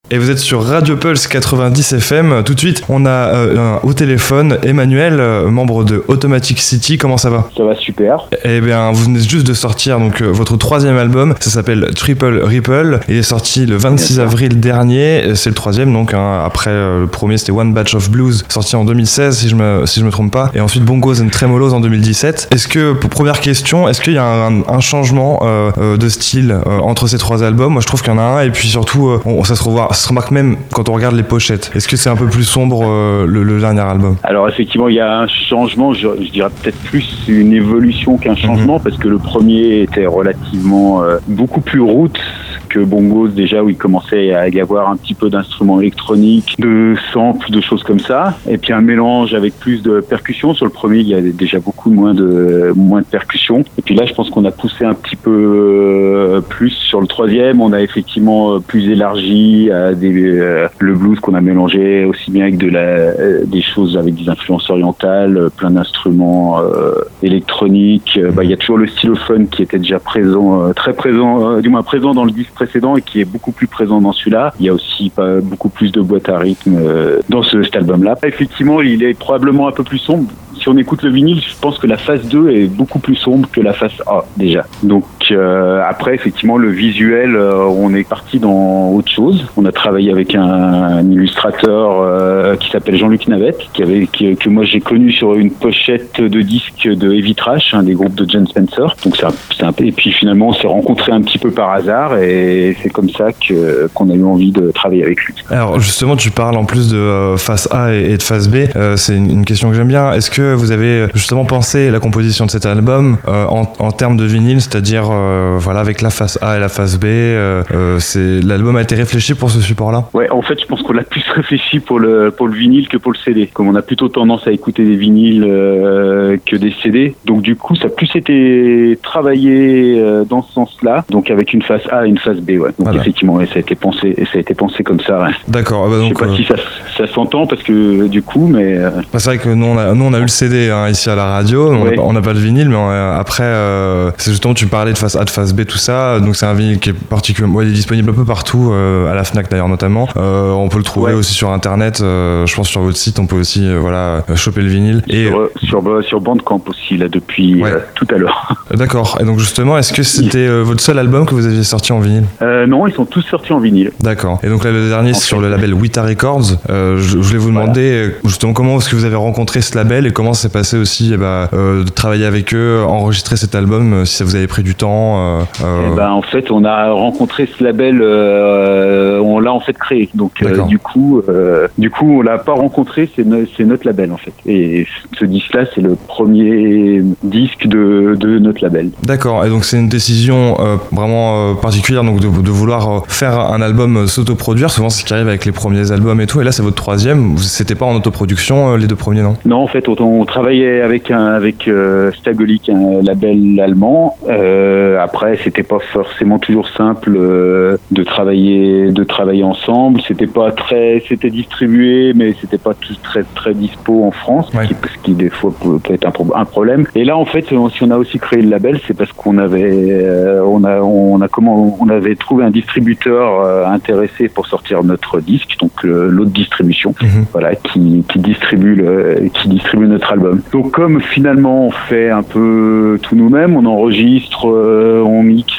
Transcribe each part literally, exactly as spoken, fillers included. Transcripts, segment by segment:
Et vous êtes sur Radio Pulse quatre-vingt-dix F M. Tout de suite, on a euh, au téléphone Emmanuel, euh, membre de Automatic City. Comment ça va ? Ça va super. Eh bien, vous venez juste de sortir donc euh, votre troisième album. Ça s'appelle Triple Ripple. Il est sorti le vingt-six avril dernier. C'est le troisième, donc hein, après euh, le premier c'était One Batch of Blues, sorti en deux mille seize si je me si je me trompe pas. Et ensuite Bongos and Tremolos en deux mille dix-sept. Est-ce que, pour première question, est-ce qu'il y a un, un changement euh, euh, de style euh, entre ces trois albums ? Moi, je trouve qu'il y en a un, et puis surtout, euh, on, ça, se revoit, ça se remarque même quand on regarde les pochettes. Est-ce que c'est un peu plus sombre euh, le, le dernier album ? Alors effectivement, il y a un changement, je, je dirais peut-être plus une évolution qu'un changement, mm-hmm. parce que le premier était relativement euh, beaucoup plus roots que Bongos, déjà, où il commençait à y avoir un petit peu d'instruments électroniques, de samples, de choses comme ça, et puis un mélange avec plus de percussions. Sur le premier, il y a déjà beaucoup moins de moins de percussions, et puis là, je pense qu'on a poussé un petit peu euh, plus sur le troisième. On a effectivement euh, plus élargi euh, des, euh, le blues qu'on a mélangé aussi bien avec de la euh, des choses avec des influences orientales, euh, plein d'instruments euh, électroniques. Euh, bah, il y a toujours le stylophone qui était déjà présent, euh, très présent, euh, du moins présent dans le disque précédent et qui est beaucoup plus présent dans celui-là. Il y a aussi pas beaucoup plus de boîtes à rythme euh, dans ce, cet album-là. Effectivement, il est probablement un peu plus sombre. Si on écoute le vinyle, je pense que la phase deux est beaucoup plus sombre que la phase A, déjà. Donc euh, après, effectivement, le visuel, euh, on est parti dans autre chose. On a travaillé avec un, un illustrateur euh, qui s'appelle Jean-Luc Navette, qui avait, qui, que moi j'ai connu sur une pochette de disque de Heavy Trash, un des groupes de Jon Spencer. Donc c'est un, c'est un, et puis finalement, on s'est rencontrés un petit peu par hasard, et c'est comme ça que, qu'on a eu envie de travailler avec lui. Alors justement, tu parles en plus de euh, phase A et, et de phase B. Euh, c'est une, une question que j'aime bien. Est-ce que vous avez justement pensé la composition de cet album euh, en, en termes de vinyle, c'est-à-dire euh, voilà, avec la face A et la face B, euh, euh, c'est, l'album a été réfléchi pour ce support-là ? Ouais, en fait, je pense qu'on l'a plus réfléchi pour le, pour le vinyle que pour le C D. Comme on a plutôt tendance à écouter des vinyles euh, que des C D, donc du coup, ça a plus été travaillé euh, dans ce sens-là, donc avec une face A et une face B, ouais. Donc voilà. Effectivement, ouais, ça a été pensé, et ça a été pensé comme ça. Ouais. D'accord. Bah donc, je sais pas euh... si ça, ça s'entend parce que du coup, mais. Euh... Bah, c'est vrai que nous, on a, nous, on a eu le C D hein, ici à la radio. Ouais. On n'a pas le vinyle, mais on, après, euh, c'est justement, tu parlais de face A, de face B, tout ça. Donc c'est un vinyle qui est particulièrement, ouais, il est disponible un peu partout, euh, à la Fnac d'ailleurs notamment. Euh, on peut le trouver ouais. aussi sur Internet. Euh, je pense sur votre site, on peut aussi, euh, voilà, choper le vinyle. Et sur, euh, sur, sur Bandcamp aussi là depuis ouais. euh, tout à l'heure. D'accord. Et donc justement, est-ce que c'était euh, votre seul album que vous aviez sorti en vinyle ? euh, Non, ils sont tous sortis en vinyle. D'accord. Et donc là, le dernier, c'est sur le label Weta Records. Euh, je, je voulais vous demander voilà. justement comment est-ce que vous avez rencontré ce label et comment ça s'est passé aussi eh ben, euh, de travailler avec eux, enregistrer cet album, si ça vous avait pris du temps. Euh... Eh ben, en fait, on a rencontré ce label, euh, on l'a en fait créé. Donc euh, du coup, euh, du coup, on l'a pas rencontré, c'est, no- c'est notre label en fait. Et ce disque-là, c'est le premier disque de, de notre label. D'accord. Et donc c'est une décision euh, vraiment euh, particulière, donc de, de vouloir faire un album s'autoproduire. Souvent, c'est ce qui arrive avec les premiers albums et tout. Et là, c'est votre troisième. C'était pas en autoproduction euh, les deux premiers, non ? Non, en fait, on, on travaillait avec un avec euh, Stagolik, un label allemand. Euh, après, c'était pas forcément toujours simple euh, de travailler de travailler ensemble. C'était pas très, c'était distribué, mais c'était pas tout très très dispo en France, ouais. ce, qui, ce qui des fois peut, peut être un, un problème. Et là, en fait, si on a aussi créé le label, c'est parce qu'on avait euh, on a on a comment on avait trouvé un distributeur euh, intéressé pour sortir notre disque, donc euh, l'autre distribution, mmh. voilà, qui qui distribue le qui distribue notre album. Donc comme finalement on fait un peu tout nous-mêmes, on enregistre, euh, on mixe,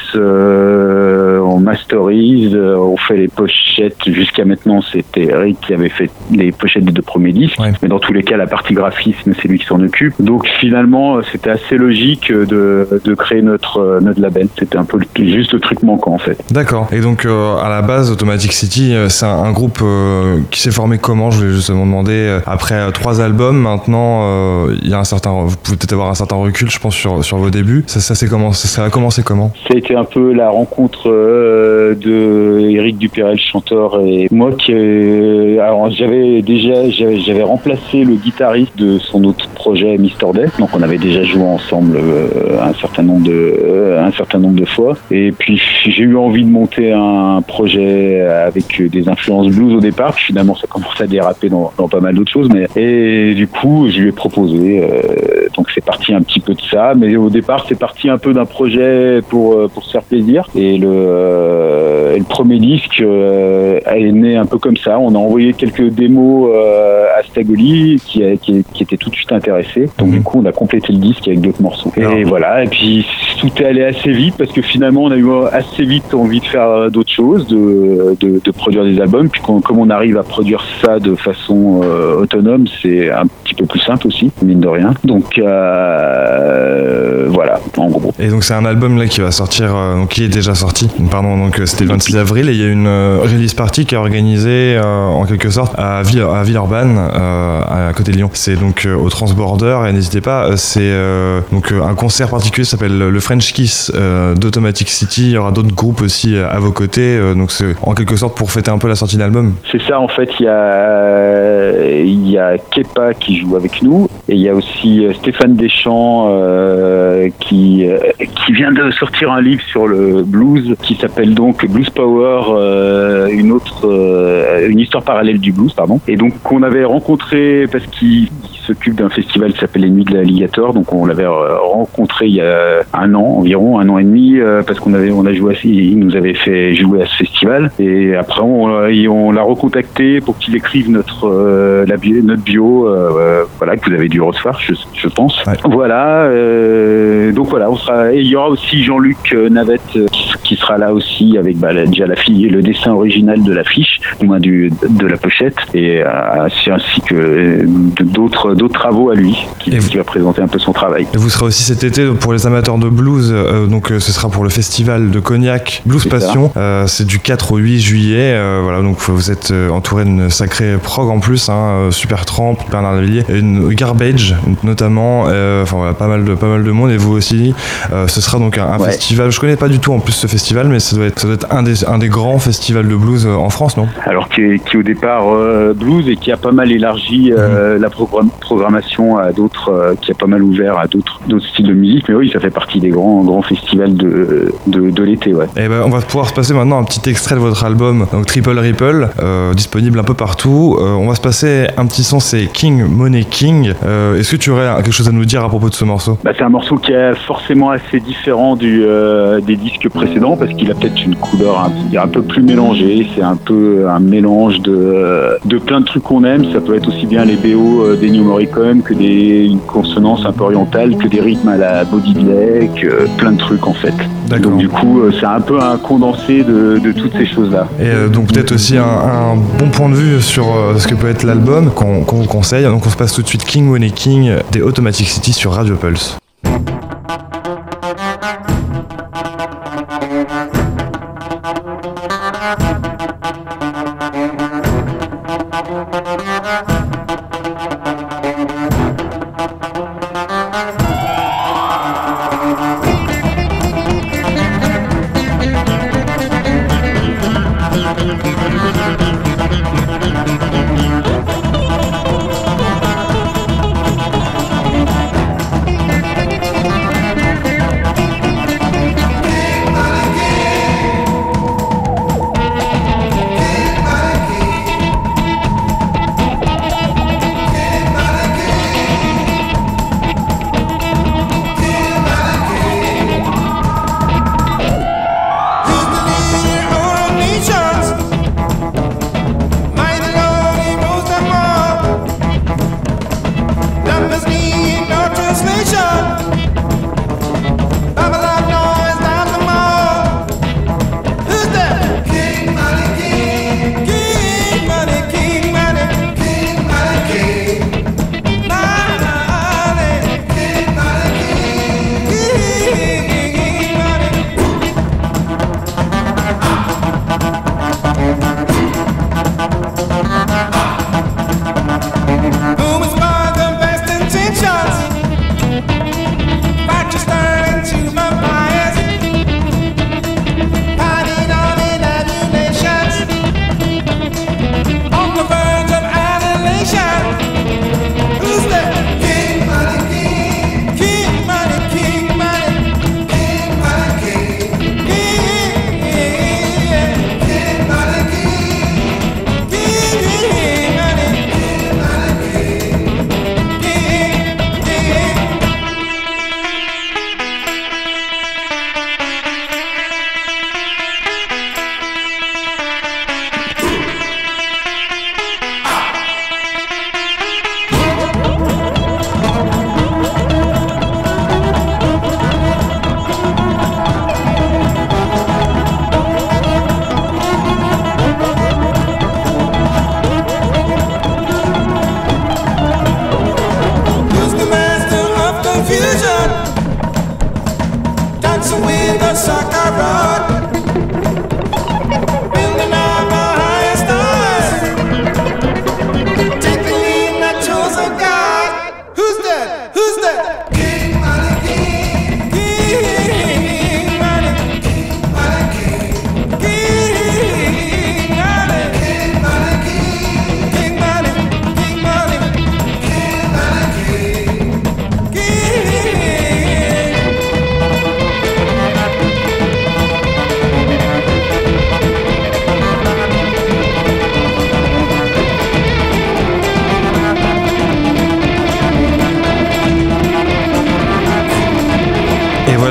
euh, on masterise, euh, on fait les pochettes. Jusqu'à maintenant, c'était Eric qui avait fait les pochettes des deux premiers disques, ouais. mais dans tous les cas, la partie graphisme, c'est lui qui s'en occupe. Donc finalement, c'était assez logique de de créer notre notre label. C'était un peu juste le truc manquant en fait. D'accord. Et donc euh, à la base, Automatic City, c'est un, un groupe euh, qui s'est formé comment ? Je voulais justement demander. Après euh, trois albums, maintenant, euh, il y a un certain, vous pouvez peut-être avoir un certain recul, je pense, sur sur vos débuts. Ça, ça, c'est comment, ça, ça a commencé comment ? Ça a été un peu la rencontre euh, de Eric Dupérel, chanteur, et moi qui, euh, alors j'avais déjà, j'avais, j'avais remplacé le guitariste de son autre projet, Mister Day. Donc on avait déjà joué ensemble euh, un certain nombre de, euh, un certain nombre de fois. Et puis j'ai eu envie de monter un projet avec des influences blues au départ. Puis finalement ça commence à déraper dans, dans pas mal d'autres choses. Mais et du coup je lui ai proposé proposé. Euh, donc c'est parti un petit peu de ça, mais au départ c'est parti un peu d'un projet pour pour se faire plaisir. Et le, euh, et le premier disque euh, est né un peu comme ça. On a envoyé quelques démos euh, à Stagoli qui, a, qui, qui était tout de suite intéressé. Donc mmh. du coup on a complété le disque avec d'autres morceaux. Et Alors. voilà. Et puis tout est allé assez vite parce que finalement on a eu assez vite envie de faire d'autres choses, de, de, de produire des albums. Puis quand, comme on arrive à produire ça de façon euh, autonome, c'est un petit peu plus simple aussi, mine de rien. Donc euh, voilà, en gros. Et donc c'est un album là qui va sortir, euh, donc qui est déjà sorti. Pardon, donc c'était le vingt-six avril et il y a une euh, release party qui est organisée euh, en quelque sorte à, Ville, à Villeurbanne, euh, à côté de Lyon. C'est donc euh, au Transborder et n'hésitez pas, c'est euh, donc euh, un concert particulier qui s'appelle le French Kiss euh, d'Automatic City. Il y aura d'autres groupes aussi à vos côtés, euh, donc c'est en quelque sorte pour fêter un peu la sortie de l'album. C'est ça en fait, il y a il y a Kepa qui joue avec nous et il y a aussi Stéphane Deschamps euh, qui euh, qui vient de sortir un livre sur le blues qui s'appelle donc Blues Power, euh, une autre euh, une histoire parallèle du blues, pardon. Et donc qu'on avait rencontré parce qu'il s'occupe d'un festival qui s'appelle les Nuits de l'Alligator, donc on l'avait rencontré il y a un an environ, un an et demi, euh, parce qu'on avait on a joué à, il nous avait fait jouer à ce festival et après on, on l'a recontacté pour qu'il écrive notre euh, la bio, notre bio, euh, voilà que vous avez dû recevoir, je, je pense. Ouais. Voilà, euh, donc voilà, on sera. Et il y aura aussi Jean-Luc Navette qui, qui sera là aussi avec bah, déjà la fille, le dessin original de l'affiche, au moins du de la pochette, et euh, ainsi que d'autres d'autres travaux à lui qui, qui va présenter un peu son travail. Et vous serez aussi cet été pour les amateurs de blues, euh, donc euh, ce sera pour le festival de Cognac Blues c'est Passion. Euh, c'est du quatre au huit juillet. Euh, voilà, donc vous êtes euh, entouré d'une sacrée prog en plus, hein, Supertramp, Bernard Lavilliers, une Garbage notamment. Euh, enfin voilà, pas mal de pas mal de monde et vous aussi. Euh, ce sera donc un, un ouais. festival. Je connais pas du tout en plus ce festival, mais ça doit être ça doit être un des un des grands festivals de blues en France, non? Alors qui est, qui est au départ euh, blues et qui a pas mal élargi euh, mmh. la programme, programmation à d'autres, euh, qui a pas mal ouvert à d'autres d'autres styles de musique. Mais oui, ça fait partie des grands grands festivals de de, de l'été, ouais. Et ben on va pouvoir se passer maintenant un petit extrait de votre album, donc Triple Ripple, euh, disponible un peu partout. Euh, on va se passer un petit son, c'est King Money King. Euh, est-ce que tu aurais quelque chose à nous dire à propos de ce morceau? Bah, c'est un morceau qui est forcément assez différent du euh, des disques précédents parce qu'il a peut-être une couleur un, un peu plus mélangée. C'est un peu un mélange de de plein de trucs qu'on aime. Ça peut être aussi bien les B O des New Morricone que des une consonance un peu orientale, que des rythmes à la Body Black, euh, plein de trucs en fait. D'accord. Donc du coup, euh, c'est un peu un condensé de, de toutes ces choses-là. Et euh, donc peut-être aussi un, un bon point de vue sur euh, ce que peut être l'album qu'on, qu'on vous conseille. Donc on se passe tout de suite King Money King des Automatic City sur Radio Pulse.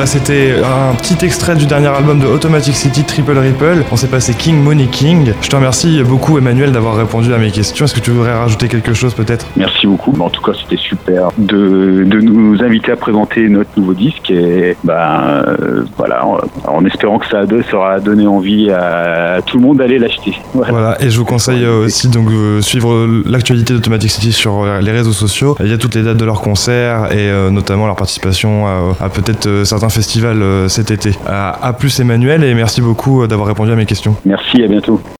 Voilà, c'était un petit extrait du dernier album de Automatic City, Triple Ripple. On s'est passé King Money King. Je te remercie beaucoup, Emmanuel, d'avoir répondu à mes questions. Est-ce que tu voudrais rajouter quelque chose peut-être ? Merci beaucoup. En tout cas, c'était super de, de nous inviter à présenter notre nouveau disque et ben euh, voilà, en, en espérant que ça sera donné envie à, à tout le monde d'aller l'acheter. Voilà. Voilà, et je vous conseille aussi donc euh, suivre l'actualité d'Automatic City sur les réseaux sociaux. Il y a toutes les dates de leurs concerts et euh, notamment leur participation à, à peut-être euh, certains festivals euh, cet été. À, à plus, Emmanuel, et merci beaucoup d'avoir répondu à mes questions. Merci, à bientôt.